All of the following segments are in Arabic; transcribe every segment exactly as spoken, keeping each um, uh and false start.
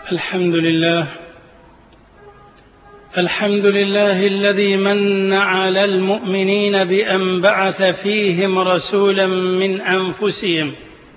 الحمد لله الحمد لله الذي من على المؤمنين بأن بعث فيهم رسولا من أنفسهم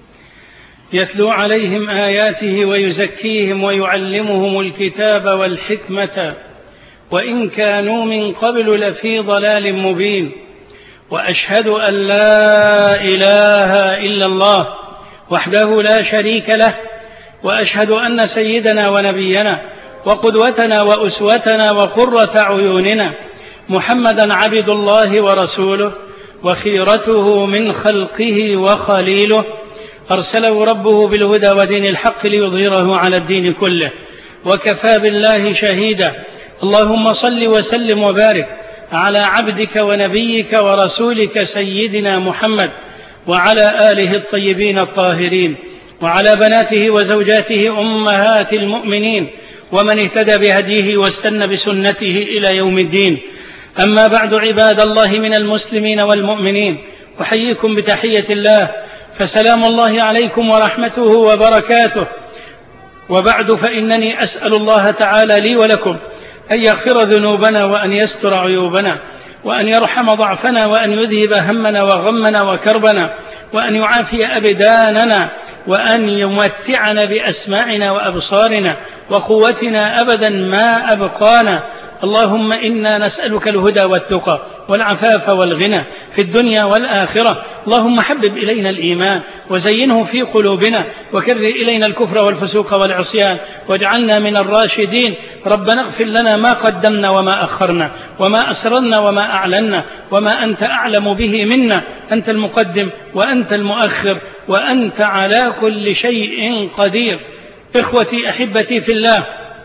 يتلو عليهم آياته ويزكيهم ويعلمهم الكتاب والحكمة وإن كانوا من قبل لفي ضلال مبين. وأشهد أن لا إله إلا الله وحده لا شريك له، وأشهد أن سيدنا ونبينا وقدوتنا وأسوتنا وقرة عيوننا محمدا عبد الله ورسوله وخيرته من خلقه وخليله، أرسله ربه بالهدى ودين الحق ليظهره على الدين كله، وكفى بالله شهيدا. اللهم صل وسلم وبارك على عبدك ونبيك ورسولك سيدنا محمد وعلى آله الطيبين الطاهرين وعلى بناته وزوجاته أمهات المؤمنين ومن اهتدى بهديه واستنى بسنته إلى يوم الدين. أما بعد، عباد الله من المسلمين والمؤمنين، أحييكم بتحية الله، فسلام الله عليكم ورحمته وبركاته. وبعد، فإنني أسأل الله تعالى لي ولكم أن يغفر ذنوبنا وأن يستر عيوبنا وأن يرحم ضعفنا وأن يذهب همنا وغمنا وكربنا وأن يعافي أبداننا وأن يمتعنا بأسماعنا وأبصارنا وقوتنا أبدا ما أبقانا. اللهم إنا نسألك الهدى والتقى والعفاف والغنى في الدنيا والآخرة. اللهم حبب إلينا الإيمان وزينه في قلوبنا وكره إلينا الكفر والفسوق والعصيان واجعلنا من الراشدين. ربنا اغفر لنا ما قدمنا وما أخرنا وما أسررنا وما أعلنا وما أنت أعلم به منا، أنت المقدم وأنت المؤخر وأنت على كل شيء قدير. إخوتي أحبتي في الله،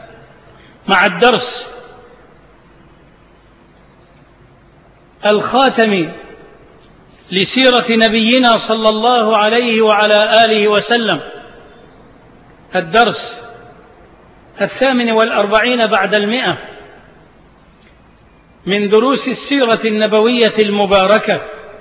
مع الدرس الخاتم لسيرة نبينا صلى الله عليه وعلى آله وسلم، الدرس الثامن والأربعين بعد المئة من دروس السيرة النبوية المباركة،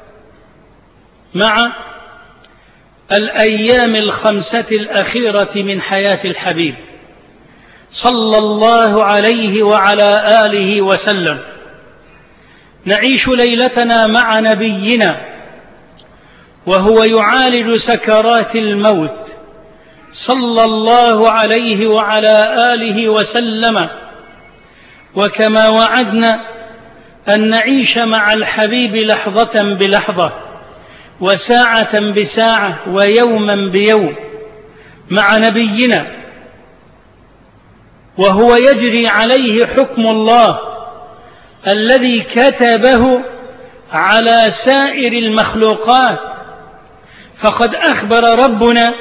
مع الأيام الخمسة الأخيرة من حياة الحبيب صلى الله عليه وعلى آله وسلم. نعيش ليلتنا مع نبينا وهو يعالج سكرات الموت صلى الله عليه وعلى آله وسلم. وكما وعدنا أن نعيش مع الحبيب لحظة بلحظة وساعة بساعة ويوما بيوم مع نبينا وهو يجري عليه حكم الله الذي كتبه على سائر المخلوقات. فقد أخبر ربنا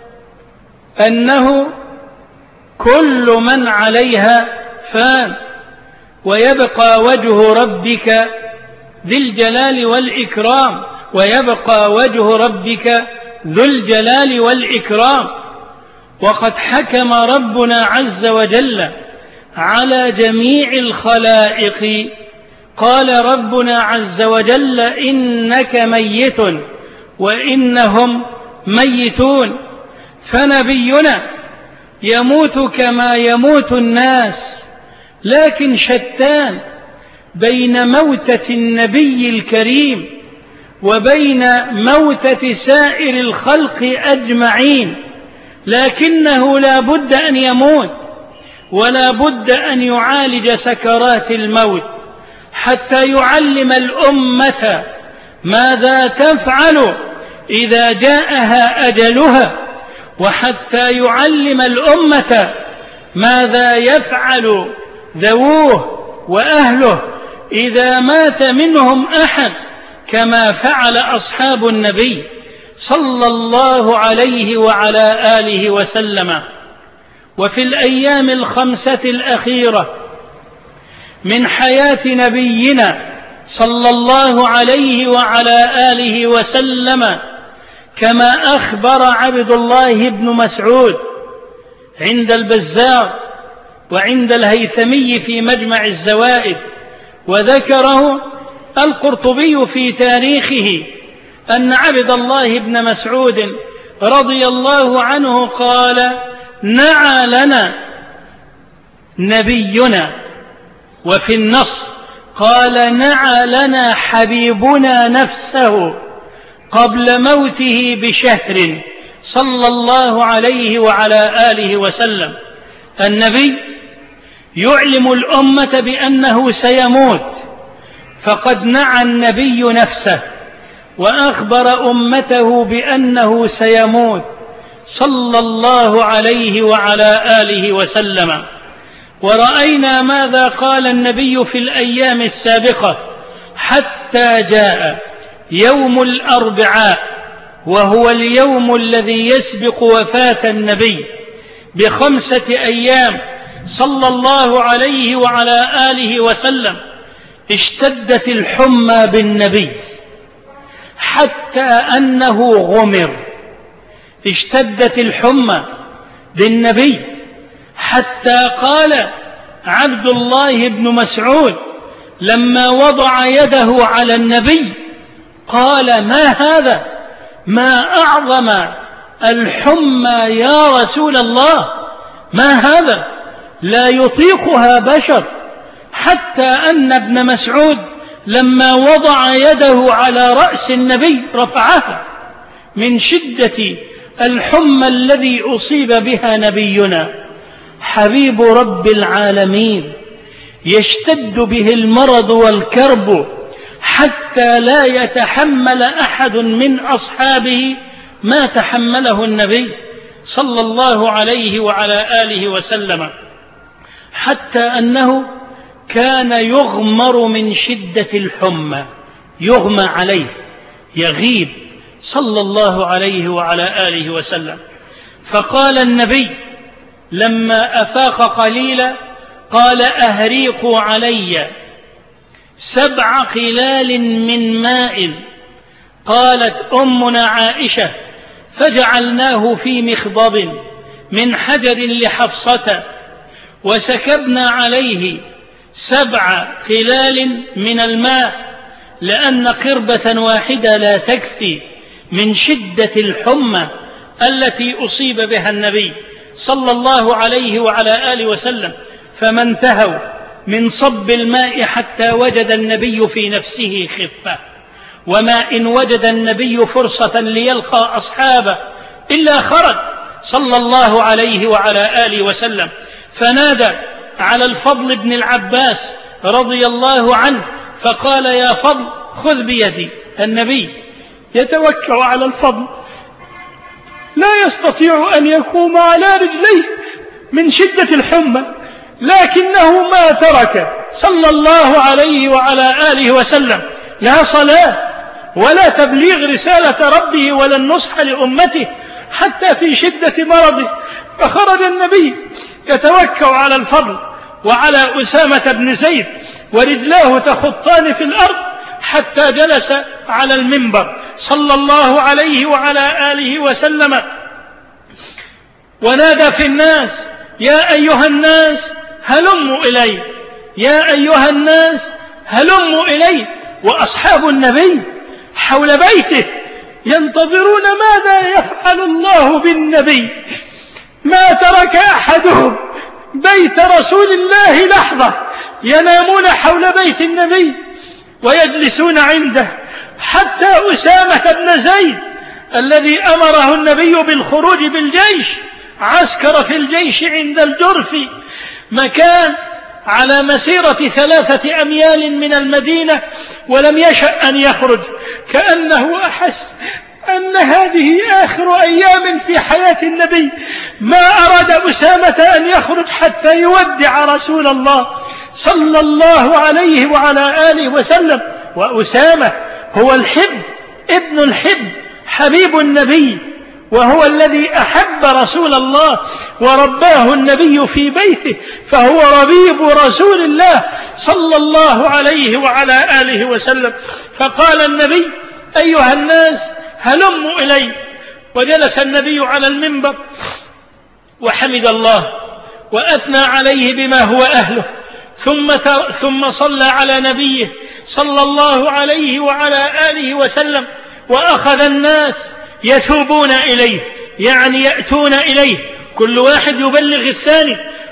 أنه كل من عليها فان ويبقى وجه ربك ذي الجلال والإكرام ويبقى وجه ربك ذو الجلال والإكرام. وقد حكم ربنا عز وجل على جميع الخلائق. قال ربنا عز وجل: إنك ميت وإنهم ميتون. فنبينا يموت كما يموت الناس، لكن شتان بين موتة النبي الكريم وبين موتة سائر الخلق أجمعين، لكنه لا بد أن يموت ولا بد أن يعالج سكرات الموت حتى يعلم الأمة ماذا تفعل إذا جاءها أجلها، وحتى يعلم الأمة ماذا يفعل ذووه وأهله إذا مات منهم أحد، كما فعل أصحاب النبي صلى الله عليه وعلى آله وسلم. وفي الأيام الخمسة الأخيرة من حياة نبينا صلى الله عليه وعلى آله وسلم، كما أخبر عبد الله بن مسعود عند البزار وعند الهيثمي في مجمع الزوائد، وذكره القرطبي في تاريخه، أن عبد الله بن مسعود رضي الله عنه قال: نعى لنا نبينا. وفي النص قال نعى لنا حبيبنا نفسه قبل موته بشهر صلى الله عليه وعلى آله وسلم. النبي يعلم الأمة بأنه سيموت، فقد نعى النبي نفسه وأخبر أمته بأنه سيموت صلى الله عليه وعلى آله وسلم. ورأينا ماذا قال النبي في الأيام السابقة حتى جاء يوم الأربعاء، وهو اليوم الذي يسبق وفاة النبي بخمسة أيام صلى الله عليه وعلى آله وسلم. اشتدت الحمى بالنبي حتى أنه غمر. اشتدت الحمى بالنبي حتى قال عبد الله بن مسعود لما وضع يده على النبي قال ما هذا، ما أعظم الحمى يا رسول الله، ما هذا، لا يطيقها بشر. حتى أن ابن مسعود لما وضع يده على رأس النبي رفعها من شدة الحمى الذي أصيب بها نبينا حبيب رب العالمين، يشتد به المرض والكرب حتى لا يتحمل أحد من أصحابه ما تحمله النبي صلى الله عليه وعلى آله وسلم، حتى أنه كان يغمر من شدة الحمى، يغمى عليه، يغيب صلى الله عليه وعلى آله وسلم. فقال النبي لما أفاق قليلا قال أهريقوا علي سبع خلال من ماء. قالت أمنا عائشة فجعلناه في مخضب من حجر لحفصة وسكبنا عليه سبع خلال من الماء، لأن قربة واحدة لا تكفي من شدة الحمى التي أصيب بها النبي صلى الله عليه وعلى آله وسلم. فما انتهوا من صب الماء حتى وجد النبي في نفسه خفة، وما إن وجد النبي فرصة ليلقى أصحابه إلا خرج صلى الله عليه وعلى آله وسلم، فنادى على الفضل بن العباس رضي الله عنه فقال يا فضل خذ بيدي. النبي يتوكل على الفضل، لا يستطيع أن يقوم على رجليه من شدة الحمى، لكنه ما ترك صلى الله عليه وعلى آله وسلم لا صلاة ولا تبليغ رسالة ربه ولا النصح لأمته حتى في شدة مرضه. فخرج النبي يتوكل على الفضل وعلى أسامة بن زيد ورجلاه تخطان في الأرض حتى جلس على المنبر صلى الله عليه وعلى آله وسلم ونادى في الناس يا أيها الناس هلموا إلي، يا أيها الناس هلموا إلي. وأصحاب النبي حول بيته ينتظرون ماذا يفعل الله بالنبي. ما ترك أحدهم بيت رسول الله لحظة، ينامون حول بيت النبي ويجلسون عنده، حتى أسامة بن زيد الذي أمره النبي بالخروج بالجيش عسكر في الجيش عند الجرف، مكان على مسيرة ثلاثة أميال من المدينة، ولم يشأ أن يخرج، كأنه أحس أن هذه آخر أيام في حياة النبي. ما أراد أسامة أن يخرج حتى يودع رسول الله صلى الله عليه وعلى آله وسلم. وأسامة هو الحب ابن الحب حبيب النبي، وهو الذي أحب رسول الله ورباه النبي في بيته، فهو ربيب رسول الله صلى الله عليه وعلى آله وسلم. فقال النبي أيها الناس هلموا إلي، وجلس النبي على المنبر وحمد الله وأثنى عليه بما هو أهله، ثم, ثم صلى على نبيه صلى الله عليه وعلى آله وسلم، وأخذ الناس يثوبون إليه، يعني يأتون إليه كل واحد يبلغ الثاني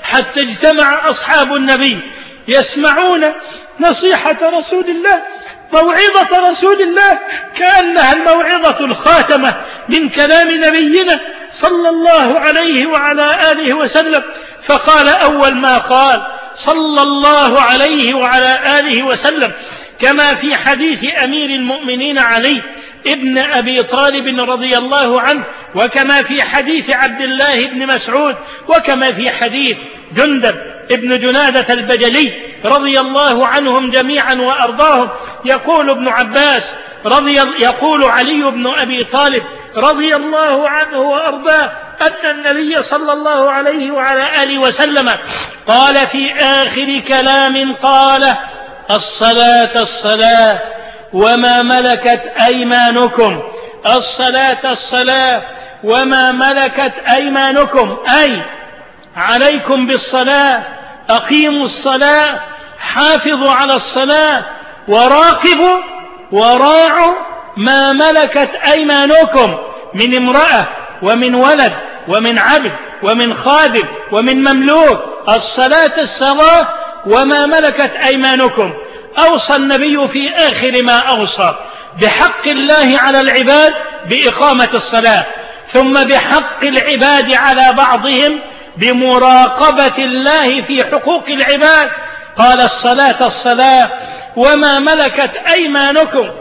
حتى اجتمع أصحاب النبي يسمعون نصيحة رسول الله، موعظة رسول الله، كأنها الموعظة الخاتمة من كلام نبينا صلى الله عليه وعلى آله وسلم. فقال أول ما قال صلى الله عليه وعلى آله وسلم كما في حديث أمير المؤمنين علي ابن أبي طالب رضي الله عنه، وكما في حديث عبد الله بن مسعود، وكما في حديث جندب ابن جنادة البجلي رضي الله عنهم جميعا وأرضاهم، يقول ابن عباس رضي يقول علي بن أبي طالب رضي الله عنه وأرضاه أن النبي صلى الله عليه وعلى آله وسلم قال في آخر كلام قال: الصلاة الصلاة وما ملكت أيمانكم، الصلاة الصلاة وما ملكت أيمانكم، أي عليكم بالصلاة، أقيموا الصلاة، حافظوا على الصلاة، وراقبوا وراعوا ما ملكت أيمانكم من امرأة ومن ولد ومن عبد ومن خادم ومن مملوك، الصلاة الصلاة وما ملكت أيمانكم. أوصى النبي في آخر ما أوصى بحق الله على العباد بإقامة الصلاة، ثم بحق العباد على بعضهم بمراقبة الله في حقوق العباد. قال: الصلاة الصلاة وما ملكت أيمانكم.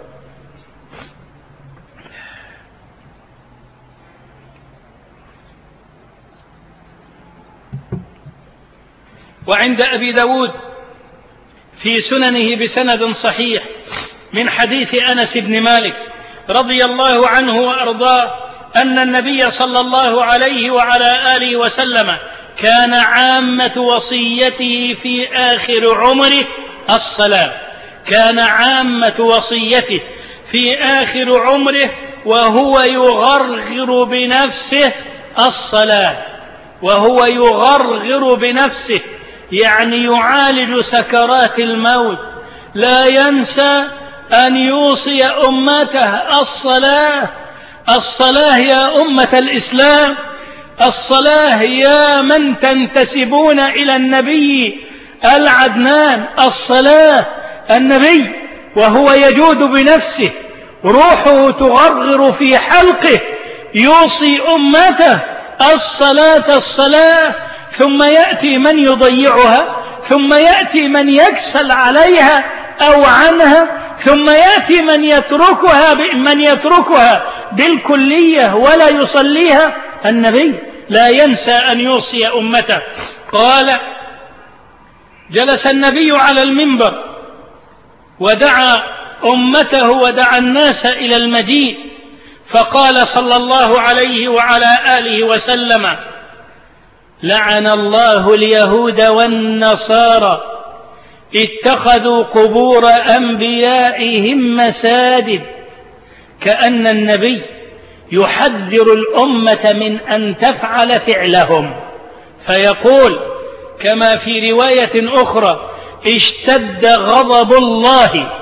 وعند أبي داود في سننه بسند صحيح من حديث أنس بن مالك رضي الله عنه وأرضاه أن النبي صلى الله عليه وعلى آله وسلم كان عامة وصيته في آخر عمره الصلاة، كان عامة وصيته في آخر عمره وهو يغرغر بنفسه الصلاة، وهو يغرغر بنفسه يعني يعالج سكرات الموت، لا ينسى أن يوصي أمته الصلاة. الصلاة يا أمة الإسلام، الصلاة يا من تنتسبون إلى النبي العدنان، الصلاة. النبي وهو يجود بنفسه، روحه تغرغر في حلقه، يوصي أمته الصلاة الصلاة، ثم يأتي من يضيعها، ثم يأتي من يكسل عليها أو عنها، ثم يأتي من يتركها من يتركها بالكلية ولا يصليها. النبي لا ينسى أن يوصي أمته. قال: جلس النبي على المنبر ودعا أمته ودعا الناس إلى المجيء، فقال صلى الله عليه وعلى آله وسلم: لعن الله اليهود والنصارى اتخذوا قبور أنبيائهم مساجد. كأن النبي يحذر الأمة من أن تفعل فعلهم، فيقول كما في رواية أخرى: اشتد غضب الله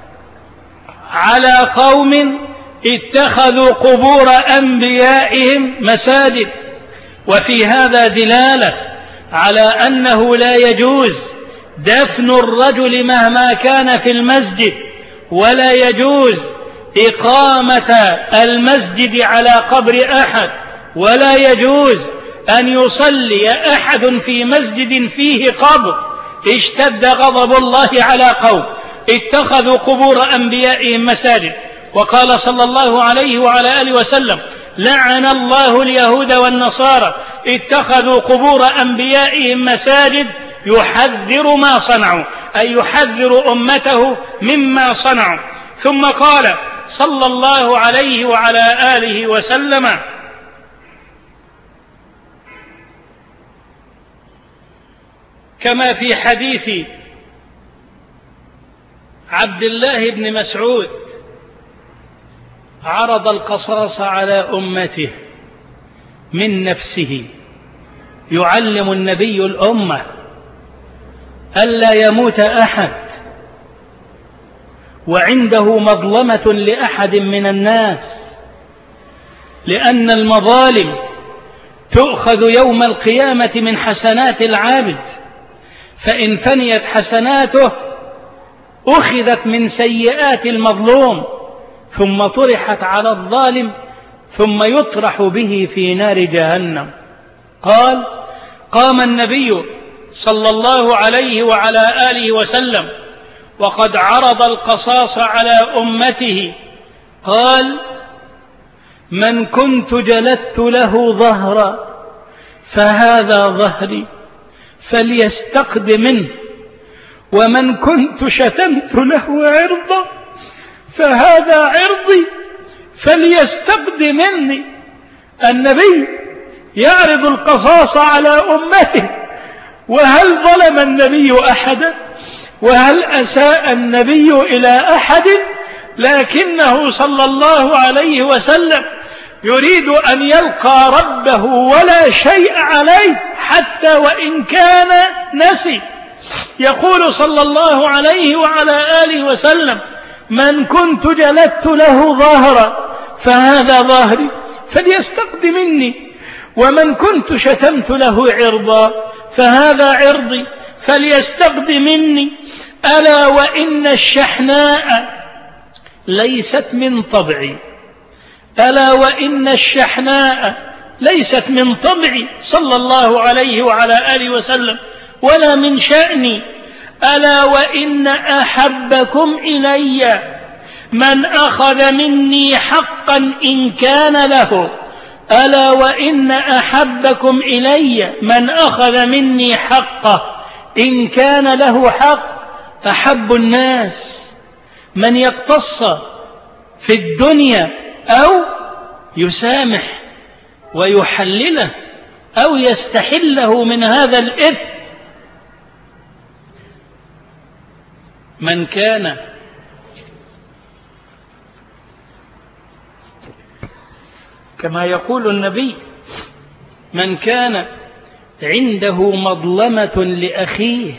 على قوم اتخذوا قبور أنبيائهم مساجد. وفي هذا دلالة على أنه لا يجوز دفن الرجل مهما كان في المسجد، ولا يجوز إقامة المسجد على قبر أحد، ولا يجوز أن يصلي أحد في مسجد فيه قبر. اشتد غضب الله على قوم اتخذوا قبور أنبيائهم مساجد. وقال صلى الله عليه وعلى آله وسلم: لعن الله اليهود والنصارى اتخذوا قبور أنبيائهم مساجد، يحذر ما صنعوا، أي يحذر أمته مما صنعوا. ثم قال صلى الله عليه وعلى آله وسلم: كما في حديث عبد الله بن مسعود: عرض القصاص على أمته من نفسه، يعلم النبي الأمة ألا يموت أحد وعنده مظلمة لأحد من الناس، لأن المظالم تؤخذ يوم القيامة من حسنات العابد، فإن فنيت حسناته أخذت من سيئات المظلوم ثم طرحت على الظالم ثم يطرح به في نار جهنم. قال: قام النبي صلى الله عليه وعلى آله وسلم وقد عرض القصاص على أمته، قال: من كنت جلدت له ظهرا فهذا ظهري فليستقد منه، ومن كنت شتمت له عرضا فهذا عرضي فليستقد مني. النبي يعرض القصاص على أمته، وهل ظلم النبي أحدا؟ وهل أساء النبي إلى أحد؟ لكنه صلى الله عليه وسلم يريد أن يلقى ربه ولا شيء عليه حتى وإن كان نسي. يقول صلى الله عليه وعلى آله وسلم: من كنت جلدت له ظهرا فهذا ظهري فليستقد مني، ومن كنت شتمت له عرضا فهذا عرضي فليستقد مني. ألا وإن الشحناء ليست من طبعي، ألا وإن الشحناء ليست من طبعي صلى الله عليه وعلى آله وسلم ولا من شأني. ألا وإن أحبكم إلي من أخذ مني حقا إن كان له، ألا وإن أحبكم إلي من أخذ مني حقه إن كان له حق. أحب الناس من يقتص في الدنيا أو يسامح ويحلله أو يستحله من هذا الإثم. من كان كما يقول النبي: من كان عنده مظلمة لأخيه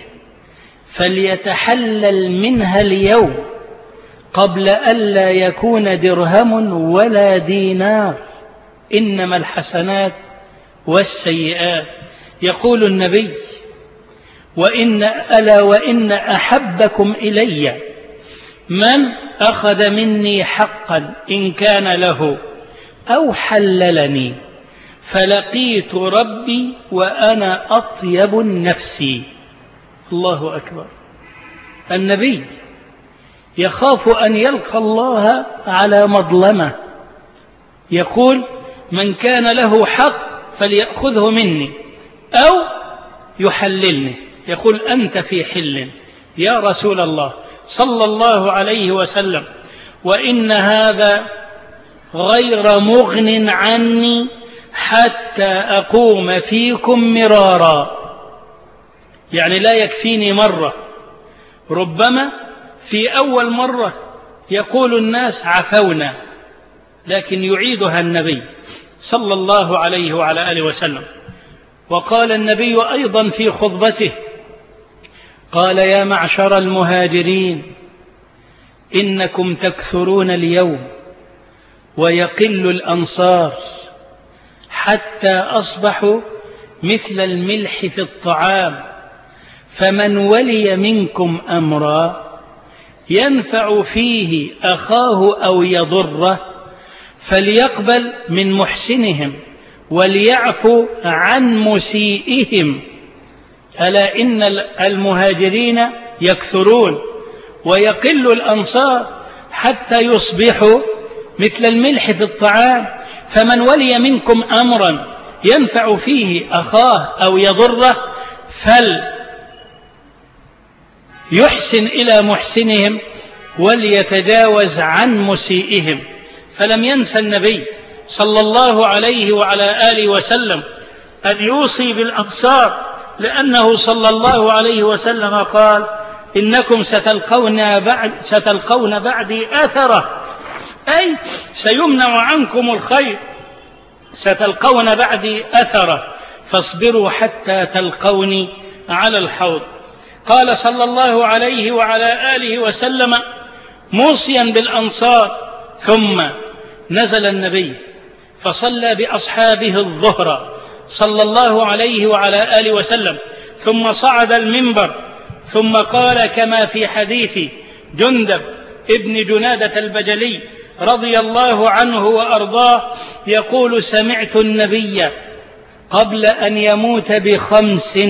فليتحلل منها اليوم قبل ألا يكون درهم ولا دينار، إنما الحسنات والسيئات. يقول النبي: وإن ألا وإن أحبكم إلي من أخذ مني حقا إن كان له أو حللني فلقيت ربي وأنا أطيب النفس. الله أكبر. النبي يخاف أن يلقى الله على مظلمة، يقول: من كان له حق فليأخذه مني أو يحللني. يقول: أنت في حل يا رسول الله صلى الله عليه وسلم، وإن هذا غير مغن عني حتى أقوم فيكم مرارا. يعني لا يكفيني مرة، ربما في أول مرة يقول الناس عفونا، لكن يعيدها النبي صلى الله عليه وعلى آله وسلم. وقال النبي أيضا في خطبته، قال: يا معشر المهاجرين إنكم تكثرون اليوم ويقل الأنصار حتى أصبحوا مثل الملح في الطعام، فمن ولي منكم أمرا ينفع فيه أخاه أو يضره فليقبل من محسنهم وليعفو عن مسيئهم. ألا إن المهاجرين يكثرون ويقل الأنصار حتى يصبحوا مثل الملح في الطعام، فمن ولي منكم أمرا ينفع فيه أخاه أو يضره فليحسن إلى محسنهم وليتجاوز عن مسيئهم. فلم ينسى النبي صلى الله عليه وعلى آله وسلم أن يوصي بالأنصار، لأنه صلى الله عليه وسلم قال: إنكم ستلقون بعد ستلقون بعدي أثرة، أي سيمنع عنكم الخير، ستلقون بعدي أثرة، فاصبروا حتى تلقوني على الحوض. قال صلى الله عليه وعلى آله وسلم موصيا بالأنصار، ثم نزل النبي فصلى بأصحابه الظهر صلى الله عليه وعلى آله وسلم، ثم صعد المنبر ثم قال كما في حديث جندب ابن جنادة البجلي رضي الله عنه وأرضاه يقول: سمعت النبي قبل أن يموت بخمس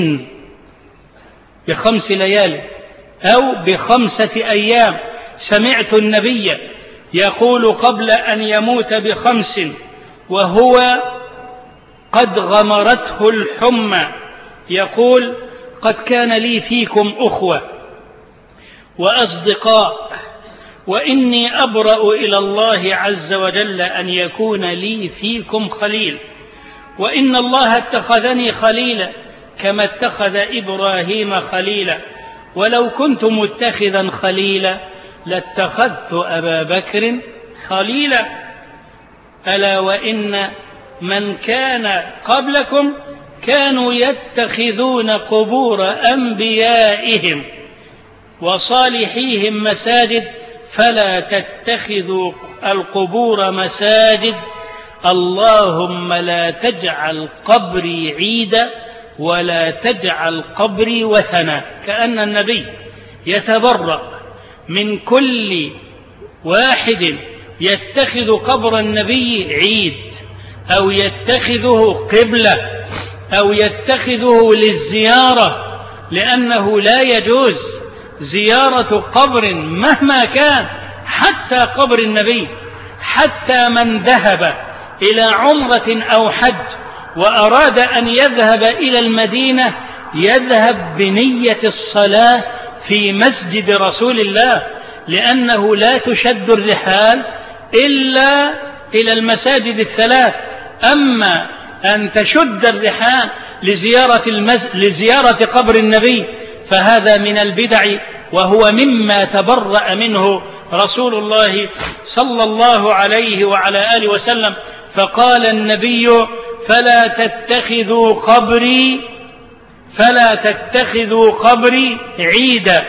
بخمس ليال أو بخمسة أيام، سمعت النبي يقول قبل أن يموت بخمس وهو قد غمرته الحمى، يقول: قد كان لي فيكم أخوة وأصدقاء، وإني أبرأ إلى الله عز وجل أن يكون لي فيكم خليل، وإن الله اتخذني خليلا كما اتخذ إبراهيم خليلا، ولو كنت متخذا خليلا لاتخذت أبا بكر خليلا، ألا وإن من كان قبلكم كانوا يتخذون قبور أنبيائهم وصالحيهم مساجد، فلا تتخذوا القبور مساجد، اللهم لا تجعل قبري عيدا ولا تجعل قبري وثنا. كأن النبي يتبرأ من كل واحد يتخذ قبر النبي عيد أو يتخذه قبلة أو يتخذه للزيارة، لأنه لا يجوز زيارة قبر مهما كان، حتى قبر النبي، حتى من ذهب إلى عمرة أو حج وأراد أن يذهب إلى المدينة يذهب بنية الصلاة في مسجد رسول الله، لأنه لا تشد الرحال إلا إلى المساجد الثلاث. أما أن تشد الرحال لزيارة, المز... لزيارة قبر النبي فهذا من البدع، وهو مما تبرأ منه رسول الله صلى الله عليه وعلى آله وسلم. فقال النبي: فلا تتخذوا قبري فلا تتخذوا قبري عيدا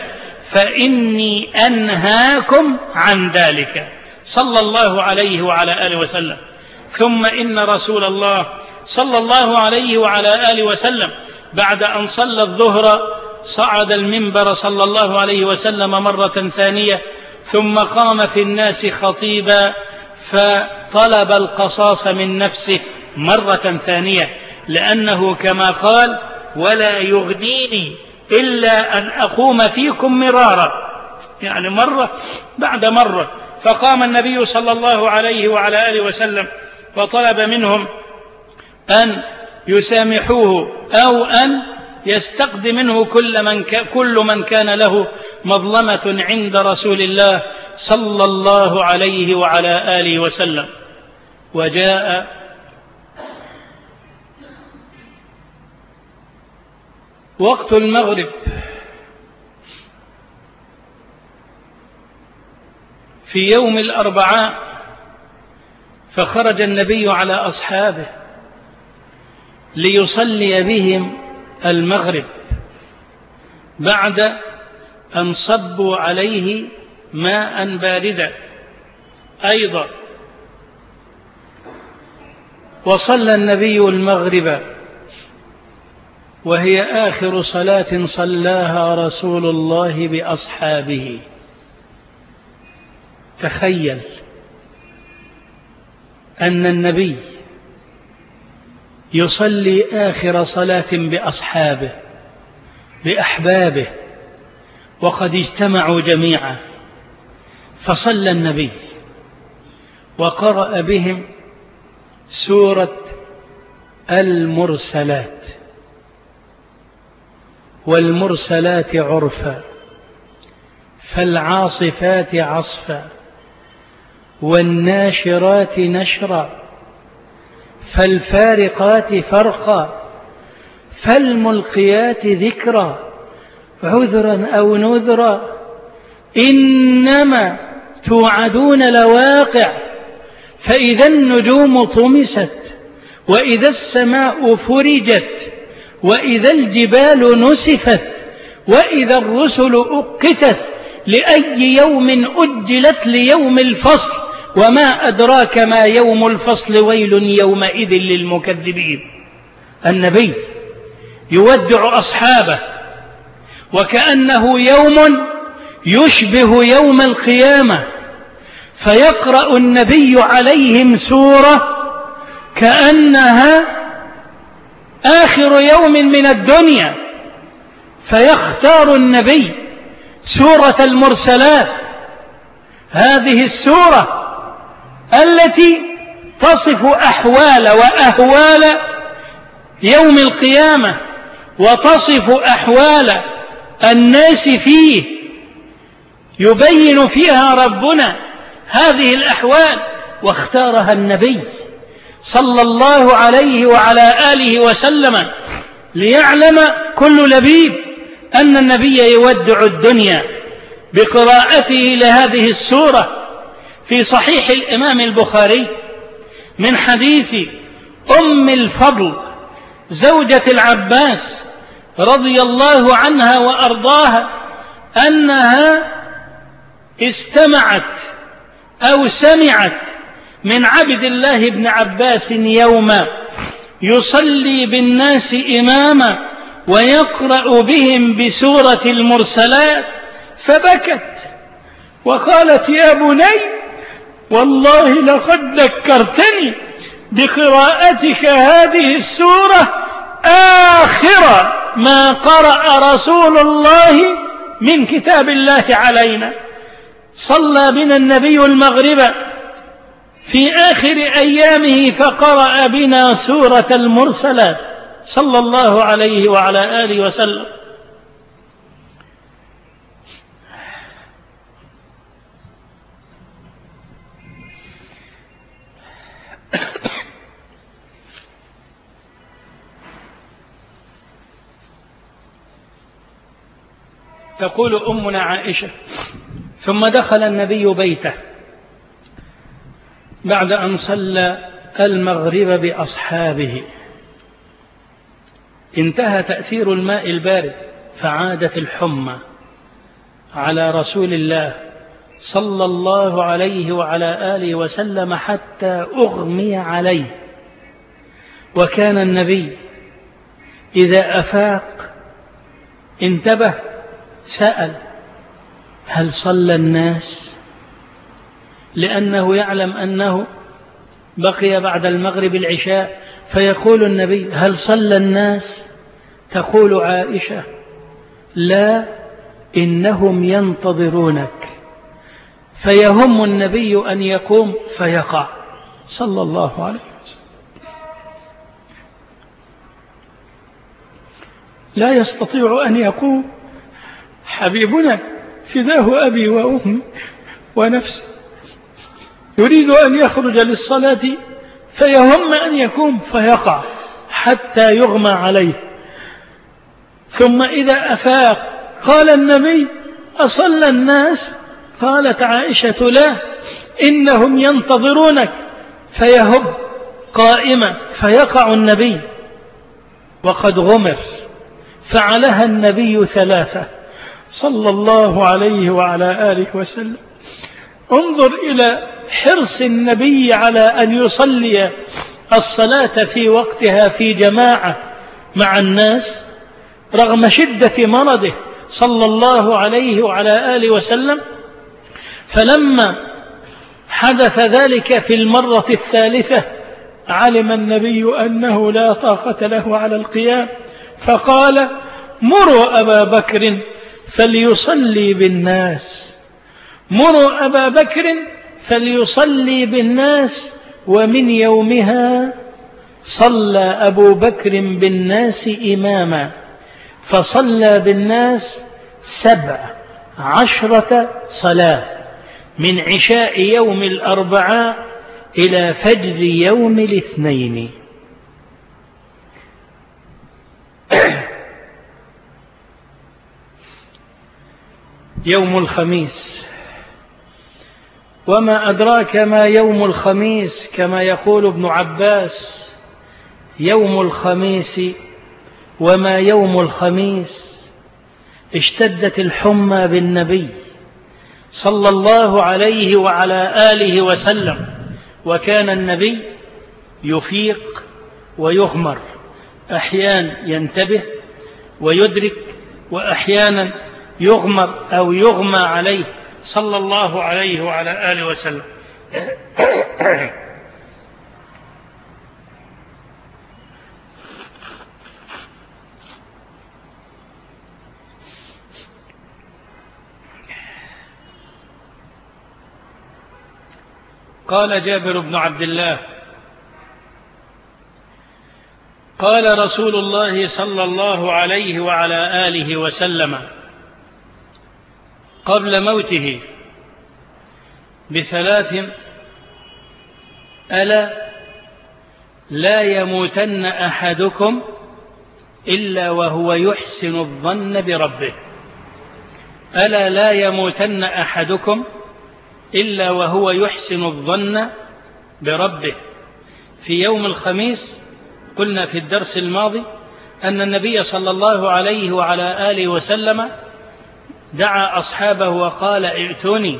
فإني أنهاكم عن ذلك، صلى الله عليه وعلى آله وسلم. ثم إن رسول الله صلى الله عليه وعلى آله وسلم بعد أن صلى الظهر صعد المنبر صلى الله عليه وسلم مرة ثانية، ثم قام في الناس خطيبا فطلب القصاص من نفسه مرة ثانية، لأنه كما قال: ولا يغنيني إلا أن أقوم فيكم مرارا، يعني مرة بعد مرة. فقام النبي صلى الله عليه وعلى آله وسلم وطلب منهم أن يسامحوه أو أن يستقدم منه كل من, كل من كان له مظلمة عند رسول الله صلى الله عليه وعلى آله وسلم. وجاء وقت المغرب في يوم الأربعاء، فخرج النبي على أصحابه ليصلي بهم المغرب بعد أن صبوا عليه ماء باردا أيضا. وصلى النبي المغرب وهي آخر صلاة صلاها رسول الله بأصحابه. تخيل أن النبي يصلي آخر صلاة بأصحابه بأحبابه وقد اجتمعوا جميعا، فصلى النبي وقرأ بهم سورة المرسلات: والمرسلات عرفا فالعاصفات عصفا والناشرات نشرا فالفارقات فرقا فالملقيات ذكرا عذرا أو نذرا إنما توعدون لواقع فإذا النجوم طمست وإذا السماء فرجت وإذا الجبال نسفت وإذا الرسل أقتت لأي يوم أجلت ليوم الفصل وما أدراك ما يوم الفصل ويل يومئذ للمكذبين. النبي يودع أصحابه وكأنه يوم يشبه يوم القيامة، فيقرأ النبي عليهم سورة كأنها آخر يوم من الدنيا، فيختار النبي سورة المرسلات، هذه السورة التي تصف أحوال وأهوال يوم القيامة وتصف أحوال الناس فيه، يبين فيها ربنا هذه الأحوال، واختارها النبي صلى الله عليه وعلى آله وسلم ليعلم كل لبيب أن النبي يودع الدنيا بقراءته لهذه السورة. في صحيح الإمام البخاري من حديث أم الفضل زوجة العباس رضي الله عنها وأرضاها أنها استمعت أو سمعت من عبد الله بن عباس يوما يصلي بالناس إماما ويقرأ بهم بسورة المرسلات، فبكت وقالت: يا بني، والله لقد ذكرتني بقراءتك هذه السورة آخر ما قرأ رسول الله من كتاب الله علينا. صلى بنا النبي المغرب في آخر أيامه فقرأ بنا سورة المرسلات صلى الله عليه وعلى آله وسلم. تقول أمنا عائشة: ثم دخل النبي بيته بعد أن صلى المغرب بأصحابه، انتهى تأثير الماء البارد فعادت الحمى على رسول الله صلى الله عليه وعلى آله وسلم حتى أغمي عليه، وكان النبي إذا أفاق انتبه سأل: هل صلى الناس؟ لأنه يعلم أنه بقي بعد المغرب العشاء، فيقول النبي: هل صلى الناس؟ تقول عائشة: لا، إنهم ينتظرونك. فيهم النبي أن يقوم فيقع صلى الله عليه وسلم، لا يستطيع أن يقوم. حبيبنا فداه أبي وأمي ونفسي يريد أن يخرج للصلاة فيهم أن يقوم فيقع حتى يغمى عليه، ثم إذا أفاق قال النبي: أصلى الناس؟ قالت عائشة: لا، إنهم ينتظرونك. فيهب قائما فيقع النبي وقد غمر، فعلها النبي ثلاثة صلى الله عليه وعلى آله وسلم. انظر إلى حرص النبي على أن يصلي الصلاة في وقتها في جماعة مع الناس رغم شدة مرضه صلى الله عليه وعلى آله وسلم. فلما حدث ذلك في المرة الثالثة علم النبي أنه لا طاقة له على القيام، فقال: مروا أبا بكر فليصلي بالناس، مروا أبا بكر فليصلي بالناس. ومن يومها صلى أبو بكر بالناس إماما، فصلى بالناس سبع عشرة صلاة من عشاء يوم الأربعاء إلى فجر يوم الاثنين. يوم الخميس، وما أدراك ما يوم الخميس، كما يقول ابن عباس: يوم الخميس وما يوم الخميس. اشتدت الحمى بالنبي صلى الله عليه وعلى آله وسلم، وكان النبي يفيق ويغمر أحيانا ينتبه ويدرك، وأحيانا يغمر أو يغمى عليه صلى الله عليه وعلى آله وسلم. قال جابر بن عبد الله قال رسول الله صلى الله عليه وعلى آله وسلم قبل موته بثلاث: ألا لا يموتن أحدكم إلا وهو يحسن الظن بربه. ألا لا يموتن أحدكم إلا وهو يحسن الظن بربه. في يوم الخميس قلنا في الدرس الماضي أن النبي صلى الله عليه وعلى آله وسلم دعا أصحابه وقال: ائتوني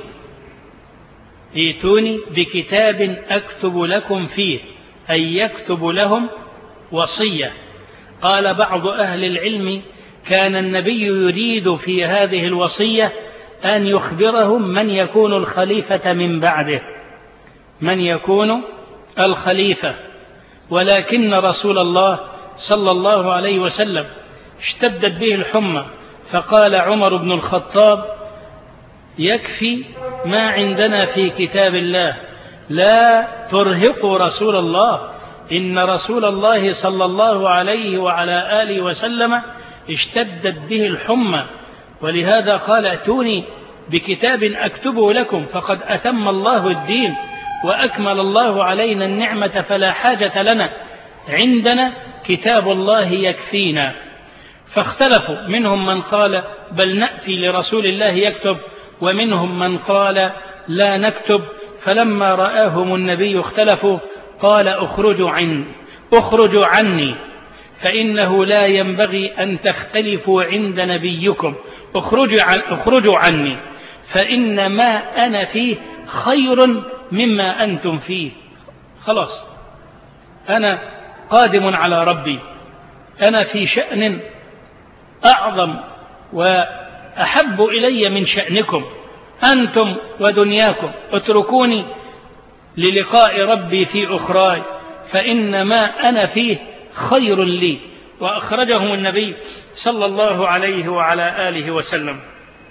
ائتوني بكتاب أكتب لكم فيه، أي يكتب لهم وصية. قال بعض أهل العلم: كان النبي يريد في هذه الوصية أن يخبرهم من يكون الخليفة من بعده، من يكون الخليفة. ولكن رسول الله صلى الله عليه وسلم اشتدت به الحمى، فقال عمر بن الخطاب: يكفي ما عندنا في كتاب الله، لا ترهقوا رسول الله، إن رسول الله صلى الله عليه وعلى آله وسلم اشتدت به الحمى. ولهذا قال: ائتوني بكتاب أكتبه لكم، فقد أتم الله الدين وأكمل الله علينا النعمة، فلا حاجة لنا، عندنا كتاب الله يكفينا. فاختلفوا، منهم من قال: بل نأتي لرسول الله يكتب، ومنهم من قال: لا نكتب. فلما رآهم النبي اختلفوا، قال: اخرجوا عني اخرجوا عني فإنه لا ينبغي أن تختلفوا عند نبيكم، اخرجوا, عن اخرجوا عني فإن ما أنا فيه خير مما أنتم فيه. خلاص، أنا قادم على ربي، أنا في شأن أعظم وأحب إلي من شأنكم، أنتم ودنياكم، اتركوني للقاء ربي في أخراي، فإن ما أنا فيه خير لي. وأخرجهم النبي صلى الله عليه وعلى آله وسلم.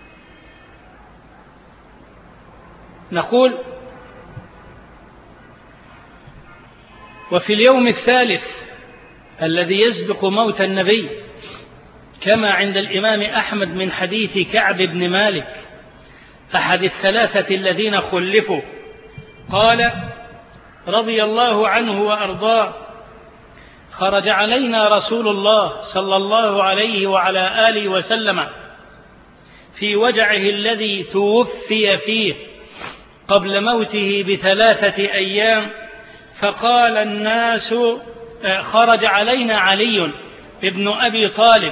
نقول: وفي اليوم الثالث الذي يسبق موت النبي، كما عند الإمام أحمد من حديث كعب بن مالك أحد الثلاثة الذين خلفوا، قال رضي الله عنه وأرضاه: خرج علينا رسول الله صلى الله عليه وعلى آله وسلم في وجعه الذي توفي فيه قبل موته بثلاثة أيام، فقال الناس: خرج علينا علي ابن أبي طالب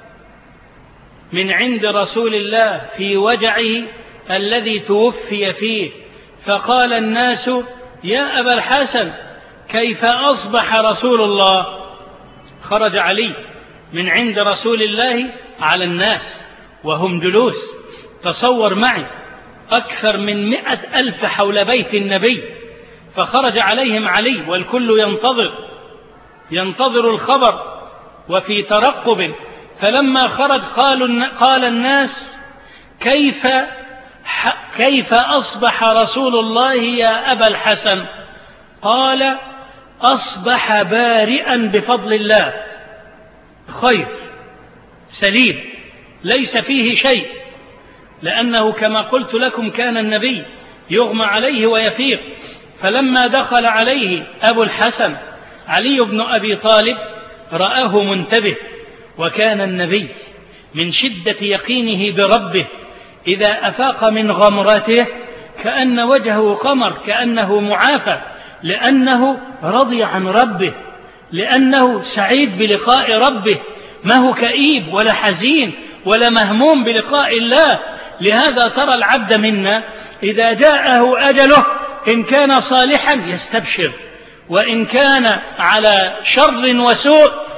من عند رسول الله في وجعه الذي توفي فيه، فقال الناس: يا أبا الحسن، كيف أصبح رسول الله؟ خرج علي من عند رسول الله على الناس وهم جلوس، تصور معي أكثر من مئة ألف حول بيت النبي، فخرج عليهم علي والكل ينتظر ينتظر الخبر وفي ترقب. فلما خرج قالوا قال الناس: كيف كيف أصبح رسول الله يا أبا الحسن؟ قال: أصبح بارئا بفضل الله، خير سليم ليس فيه شيء، لأنه كما قلت لكم كان النبي يغمى عليه ويفيق. فلما دخل عليه أبو الحسن علي بن أبي طالب رآه منتبه، وكان النبي من شدة يقينه بربه إذا أفاق من غمرته كأن وجهه قمر، كأنه معافى، لأنه رضي عن ربه، لأنه سعيد بلقاء ربه، ما هو كئيب ولا حزين ولا مهموم بلقاء الله. لهذا ترى العبد منا إذا جاءه أجله إن كان صالحا يستبشر، وإن كان على شر وسوء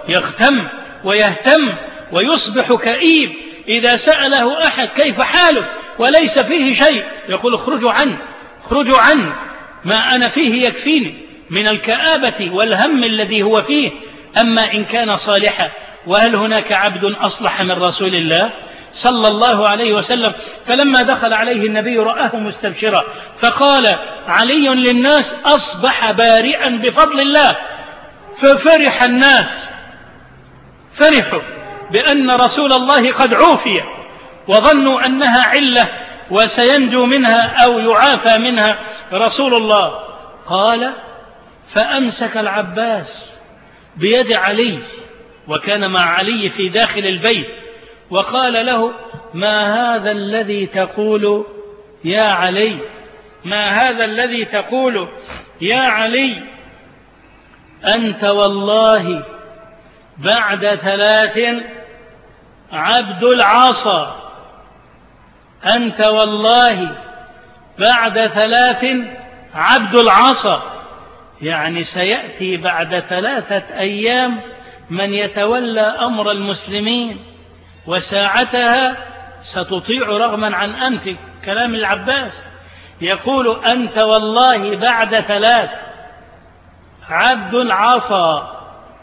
يغتم ويهتم ويصبح كئيب إذا سأله أحد كيف حالك وليس فيه شيء يقول اخرجوا عنه اخرجوا عنه، ما أنا فيه يكفيني من الكآبة والهم الذي هو فيه. أما إن كان صالحا، وهل هناك عبد أصلح من رسول الله صلى الله عليه وسلم؟ فلما دخل عليه النبي رآه مستبشرا، فقال علي للناس أصبح بارئا بفضل الله. ففرح الناس، فرحوا بأن رسول الله قد عوفي، وظنوا أنها علة وسينجو منها أو يعافى منها رسول الله. قال فأمسك العباس بيد علي، وكان مع علي في داخل البيت، وقال له ما هذا الذي تقول يا علي، ما هذا الذي تقول يا علي؟ أنت والله بعد ثلاث عبد العصا، أنت والله بعد ثلاث عبد العصا، يعني سيأتي بعد ثلاثة أيام من يتولى أمر المسلمين، وساعتها ستطيع رغما عن أنفك. كلام العباس يقول أنت والله بعد ثلاث عبد العصا،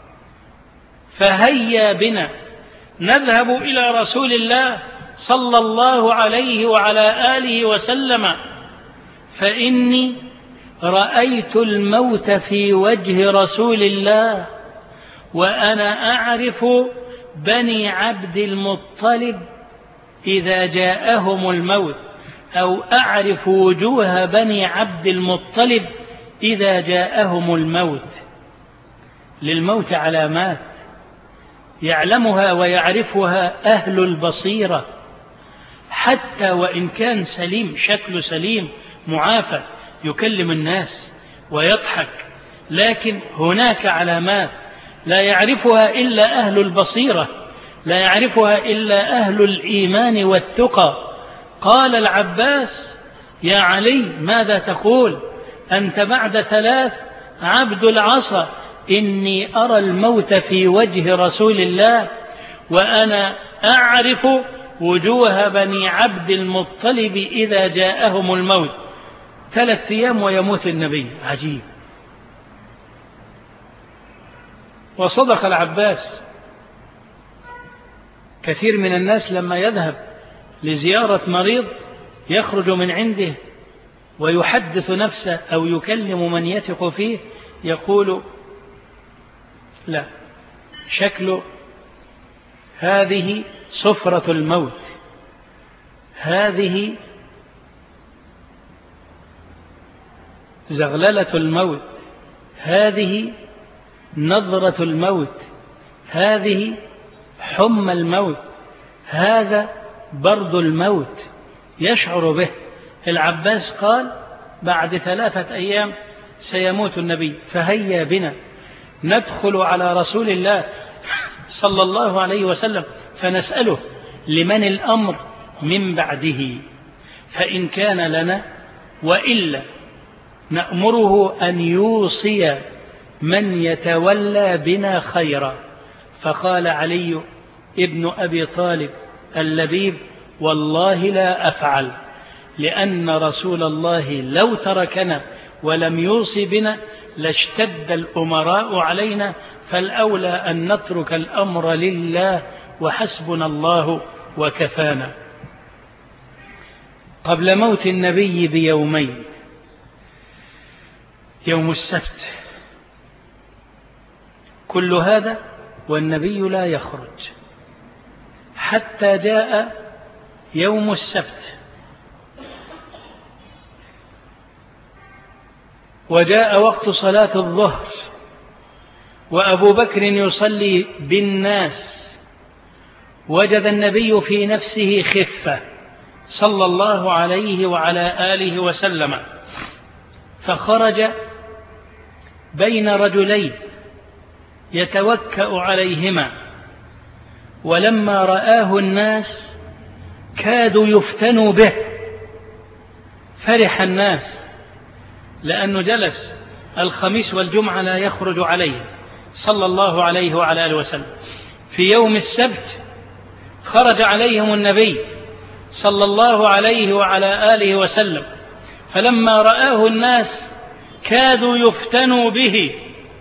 فهيا بنا نذهب إلى رسول الله صلى الله عليه وعلى آله وسلم، فإني رأيت الموت في وجه رسول الله، وأنا أعرف بني عبد المطلب إذا جاءهم الموت، أو أعرف وجوه بني عبد المطلب إذا جاءهم الموت. للموت علامات يعلمها ويعرفها أهل البصيرة، حتى وإن كان سليم، شكل سليم معافى يكلم الناس ويضحك، لكن هناك علامات لا يعرفها إلا أهل البصيرة، لا يعرفها إلا أهل الإيمان والتقى. قال العباس يا علي ماذا تقول؟ أنت بعد ثلاث عبد العصا، إني أرى الموت في وجه رسول الله، وأنا أعرف وجوه بني عبد المطلب إذا جاءهم الموت. ثلاث أيام ويموت النبي. عجيب. وصدق العباس. كثير من الناس لما يذهب لزيارة مريض يخرج من عنده ويحدث نفسه أو يكلم من يثق فيه، يقول لا، شكل هذه صفرة الموت، هذه زغللة الموت، هذه نظرة الموت، هذه حمى الموت، هذا برد الموت، يشعر به. العباس قال بعد ثلاثة أيام سيموت النبي، فهيا بنا ندخل على رسول الله صلى الله عليه وسلم فنسأله لمن الأمر من بعده، فإن كان لنا، وإلا نأمره أن يوصي من يتولى بنا خيرا. فقال علي ابن أبي طالب اللبيب والله لا أفعل، لأن رسول الله لو تركنا ولم يوصي بنا لاشتد الأمراء علينا، فالأولى أن نترك الأمر لله وحسبنا الله وكفانا. قبل موت النبي بيومين، يوم السبت، كل هذا والنبي لا يخرج حتى جاء يوم السبت، وجاء وقت صلاة الظهر، وأبو بكر يصلي بالناس، وجد النبي في نفسه خفة صلى الله عليه وعلى آله وسلم، فخرج بين رجلين يتوكأ عليهما، ولما رآه الناس كادوا يفتنوا به، فرح الناس، لأنه جلس الخميس والجمعة لا يخرج عليه، صلى الله عليه وعلى آله وسلم. في يوم السبت خرج عليهم النبي صلى الله عليه وعلى آله وسلم، فلما رآه الناس كادوا يفتنوا به،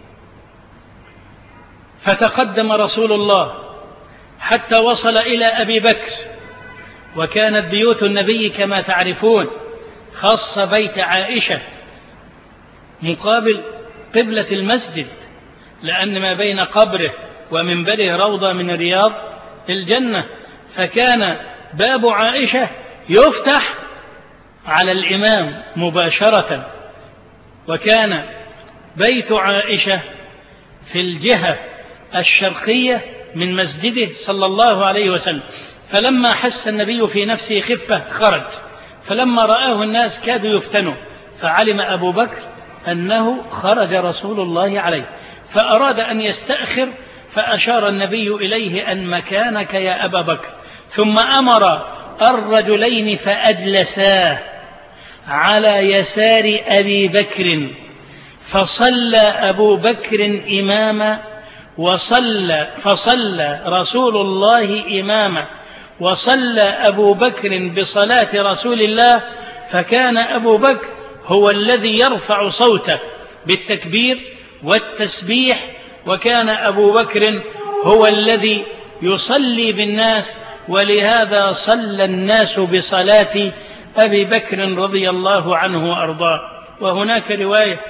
فتقدم رسول الله حتى وصل إلى أبي بكر. وكانت بيوت النبي كما تعرفون خاصة بيت عائشة مقابل قبلة المسجد، لأن ما بين قبره ومنبره روضة من رياض الجنة، فكان باب عائشة يفتح على الإمام مباشرة، وكان بيت عائشة في الجهة الشرقية من مسجده صلى الله عليه وسلم. فلما حس النبي في نفسه خفة خرج، فلما رآه الناس كادوا يفتنوا، فعلم أبو بكر أنه خرج رسول الله عليه، فأراد أن يستأخر، فأشار النبي إليه أن مكانك يا أبا بكر، ثم أمر الرجلين فأجلساه على يسار أبي بكر، فصلى أبو بكر إماما وصلى فصلى رسول الله إماما وصلى أبو بكر بصلاة رسول الله، فكان أبو بكر هو الذي يرفع صوته بالتكبير والتسبيح، وكان أبو بكر هو الذي يصلي بالناس، ولهذا صلى الناس بصلاة أبي بكر رضي الله عنه وأرضاه. وهناك رواية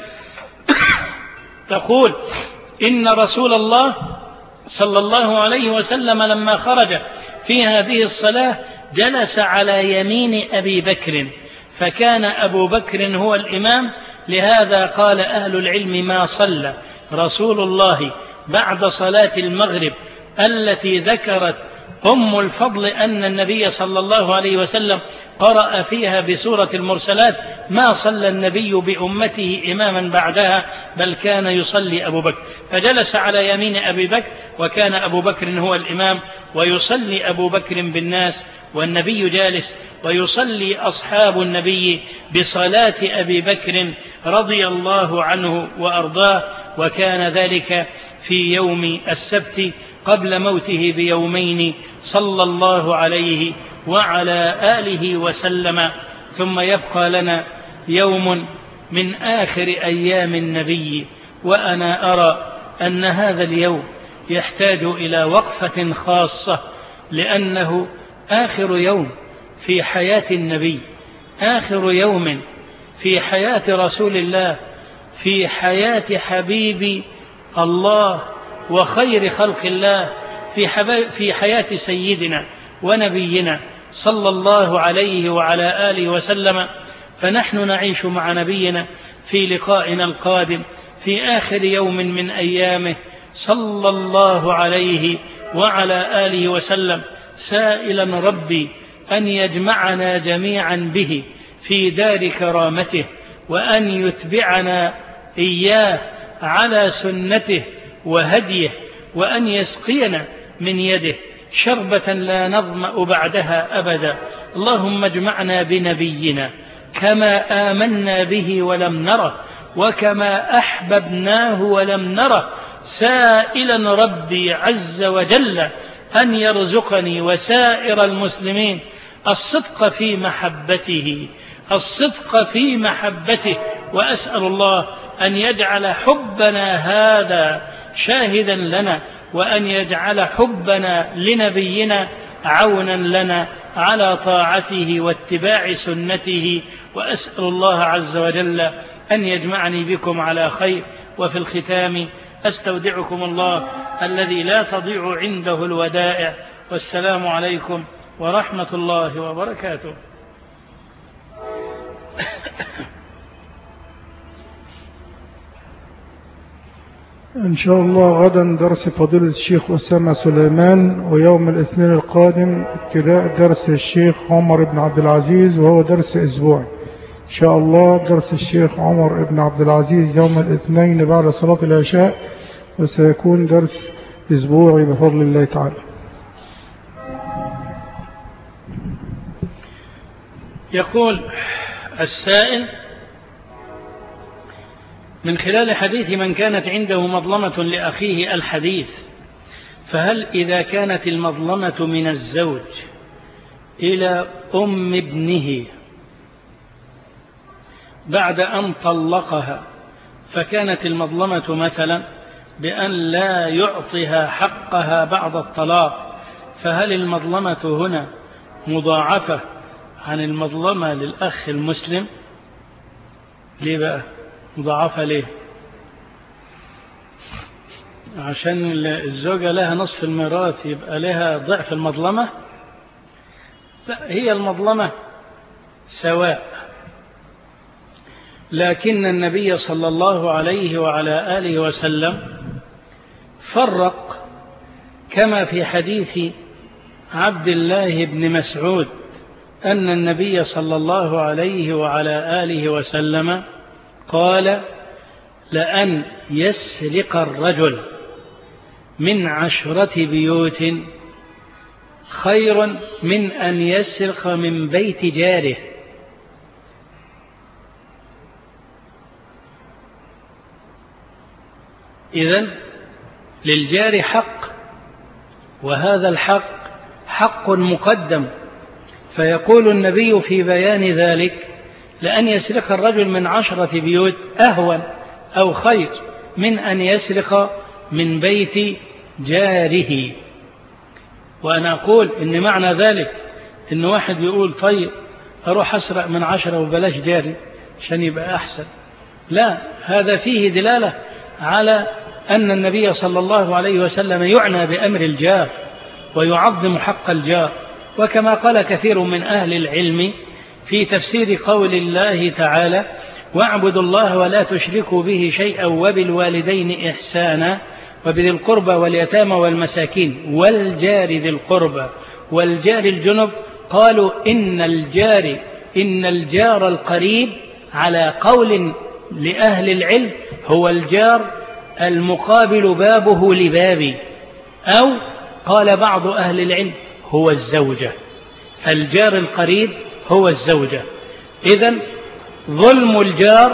تقول إن رسول الله صلى الله عليه وسلم لما خرج في هذه الصلاة جلس على يمين أبي بكر، فكان أبو بكر هو الإمام. لهذا قال أهل العلم ما صلى رسول الله بعد صلاة المغرب التي ذكرت أم الفضل أن النبي صلى الله عليه وسلم قرأ فيها بسورة المرسلات، ما صلى النبي بأمته إماما بعدها، بل كان يصلي أبو بكر. فجلس على يمين أبي بكر، وكان أبو بكر هو الإمام، ويصلي أبو بكر بالناس والنبي جالس، ويصلي أصحاب النبي بصلاة أبي بكر رضي الله عنه وأرضاه. وكان ذلك في يوم السبت قبل موته بيومين صلى الله عليه وعلى آله وسلم. ثم يبقى لنا يوم من آخر أيام النبي، وأنا أرى أن هذا اليوم يحتاج إلى وقفة خاصة، لأنه آخر يوم في حياة النبي، آخر يوم في حياة رسول الله، في حياة حبيب الله وخير خلق الله، في, في حياة سيدنا ونبينا صلى الله عليه وعلى آله وسلم. فنحن نعيش مع نبينا في لقائنا القادم في آخر يوم من أيامه صلى الله عليه وعلى آله وسلم، سائلا ربي أن يجمعنا جميعا به في دار كرامته، وأن يتبعنا إياه على سنته وهديه، وأن يسقينا من يده شربة لا نظمأ بعدها أبدا. اللهم اجمعنا بنبينا كما آمنا به ولم نره، وكما أحببناه ولم نره، سائلا ربي عز وجل أن يرزقني وسائر المسلمين الصدق في محبته، الصدق في محبته. وأسأل الله أن يجعل حبنا هذا شاهدا لنا، وأن يجعل حبنا لنبينا عونا لنا على طاعته واتباع سنته. وأسأل الله عز وجل أن يجمعني بكم على خير. وفي الختام أستودعكم الله الذي لا تضيع عنده الودائع، والسلام عليكم ورحمة الله وبركاته. إن شاء الله غدا درس فضيلة الشيخ أسامة سليمان، ويوم الاثنين القادم ابتداء درس الشيخ عمر بن عبد العزيز، وهو درس أسبوعي إن شاء الله. درس الشيخ عمر بن عبد العزيز يوم الاثنين بعد صلاة العشاء، وسيكون درس أسبوعي بفضل الله تعالى. يقول السائل: من خلال حديث من كانت عنده مظلمة لأخيه الحديث، فهل إذا كانت المظلمة من الزوج إلى أم ابنه بعد أن طلقها، فكانت المظلمة مثلا بأن لا يعطيها حقها بعد الطلاق، فهل المظلمة هنا مضاعفة عن المظلمة للأخ المسلم؟ ليه بقى مضاعفة؟ ليه؟ عشان الزوجة لها نصف الميراث يبقى لها ضعف المظلمة؟ لا، هي المظلمة سواء، لكن النبي صلى الله عليه وعلى آله وسلم فرق، كما في حديث عبد الله بن مسعود أن النبي صلى الله عليه وعلى آله وسلم قال: لأن يسرق الرجل من عشرة بيوت خير من أن يسرق من بيت جاره. إذن للجار حق، وهذا الحق حق مقدم، فيقول النبي في بيان ذلك: لأن يسرق الرجل من عشرة بيوت أهون أو خير من أن يسرق من بيت جاره. وأنا أقول إن معنى ذلك إن واحد بيقول طيب أروح أسرق من عشرة وبلاش جاري عشان يبقى أحسن، لا، هذا فيه دلالة على أن النبي صلى الله عليه وسلم يعنى بأمر الجار ويعظم حق الجار. وكما قال كثير من أهل العلم في تفسير قول الله تعالى: واعبدوا الله ولا تشركوا به شيئا وبالوالدين إحسانا وبذي القربى واليتامى والمساكين والجار ذي القربى والجار الجنب، قالوا إن الجار إن الجار القريب على قول لأهل العلم هو الجار المقابل بابه لبابي، أو قال بعض أهل العلم هو الزوجة، فالجار القريب هو الزوجة. إذن ظلم الجار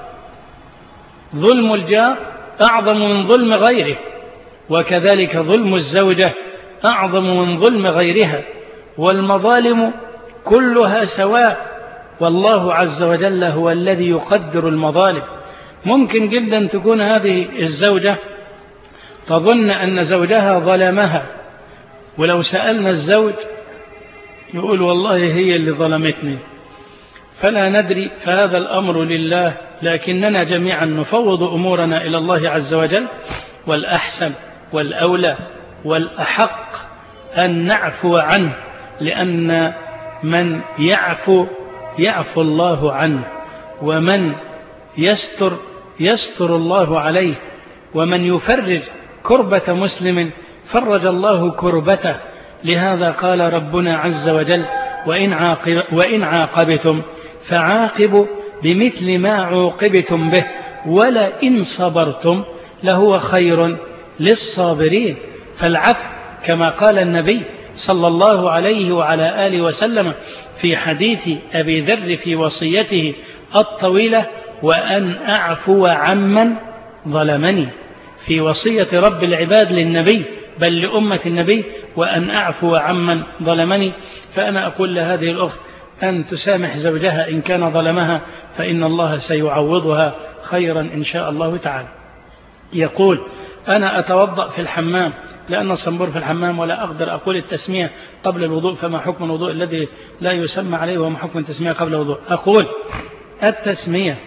ظلم الجار أعظم من ظلم غيره، وكذلك ظلم الزوجة أعظم من ظلم غيرها، والمظالم كلها سواء، والله عز وجل هو الذي يقدر المظالم. ممكن جدا تكون هذه الزوجة تظن أن زوجها ظلمها، ولو سألنا الزوج يقول والله هي اللي ظلمتني، فلا ندري، فهذا الأمر لله، لكننا جميعا نفوض أمورنا إلى الله عز وجل، والأحسن والأولى والأحق أن نعفو عنه، لأن من يعفو يعفو الله عنه، ومن يستر يستر الله عليه، ومن يفرج كربة مسلم فرج الله كربته. لهذا قال ربنا عز وجل: وإن, عاقب وإن عاقبتم فعاقبوا بمثل ما عوقبتم به ولئن صبرتم لهو خير للصابرين. فالعفو كما قال النبي صلى الله عليه وعلى آله وسلم في حديث أبي ذر في وصيته الطويلة: وأن أعفو عمن ظلمني، في وصية رب العباد للنبي بل لأمة النبي: وأن أعفو عمن ظلمني. فأنا أقول لهذه الأخت أن تسامح زوجها إن كان ظلمها، فإن الله سيعوضها خيرا إن شاء الله تعالى. يقول: أنا أتوضأ في الحمام لأن الصنبور في الحمام ولا أقدر أقول التسمية قبل الوضوء، فما حكم الوضوء الذي لا يسمى عليه وما حكم التسمية قبل الوضوء؟ أقول: التسمية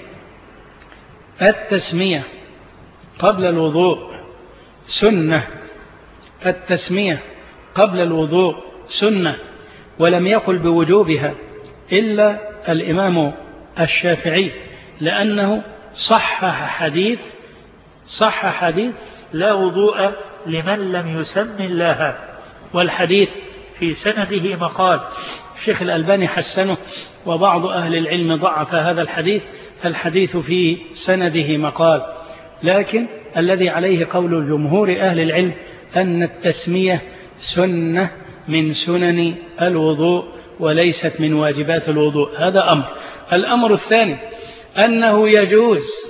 التسمية قبل الوضوء سنة، التسمية قبل الوضوء سنة، ولم يقل بوجوبها إلا الإمام الشافعي، لأنه صحح حديث صح حديث لا وضوء لمن لم يسم الله، والحديث في سنده مقال. الشيخ الألباني حسنه، وبعض أهل العلم ضعف هذا الحديث، فالحديث في سنده مقال. لكن الذي عليه قول جمهور أهل العلم أن التسمية سنة من سنن الوضوء وليست من واجبات الوضوء. هذا أمر. الأمر الثاني أنه يجوز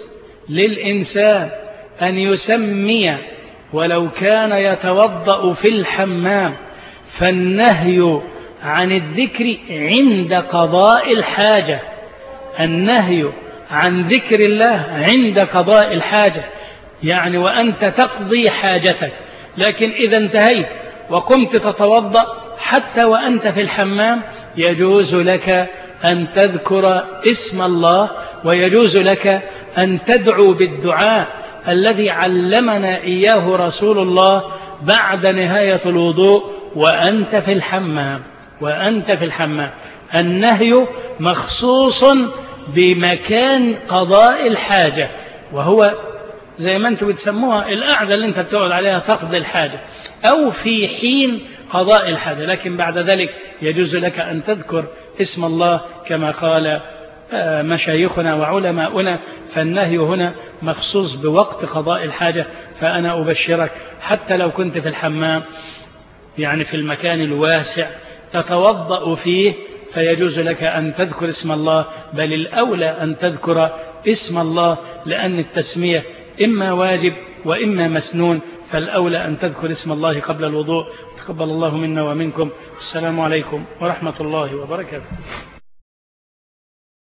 للإنسان أن يسمي ولو كان يتوضأ في الحمام، فالنهي عن الذكر عند قضاء الحاجة، النهي عن ذكر الله عند قضاء الحاجة، يعني وأنت تقضي حاجتك. لكن إذا انتهيت وقمت تتوضأ حتى وأنت في الحمام يجوز لك أن تذكر اسم الله، ويجوز لك أن تدعو بالدعاء الذي علمنا إياه رسول الله بعد نهاية الوضوء وأنت في الحمام. وأنت في الحمام النهي مخصوص بمكان قضاء الحاجة، وهو زي ما أنتم بتسموها القعدة اللي أنت بتقعد عليها تقضي الحاجة، أو في حين قضاء الحاجة. لكن بعد ذلك يجوز لك أن تذكر اسم الله كما قال مشايخنا وعلماؤنا، فالنهي هنا مخصوص بوقت قضاء الحاجة. فأنا أبشرك حتى لو كنت في الحمام، يعني في المكان الواسع تتوضأ فيه، فيجوز لك أن تذكر اسم الله، بل الأولى أن تذكر اسم الله، لأن التسمية إما واجب وإما مسنون، فالأولى أن تذكر اسم الله قبل الوضوء. تقبل الله منا ومنكم. السلام عليكم ورحمة الله وبركاته.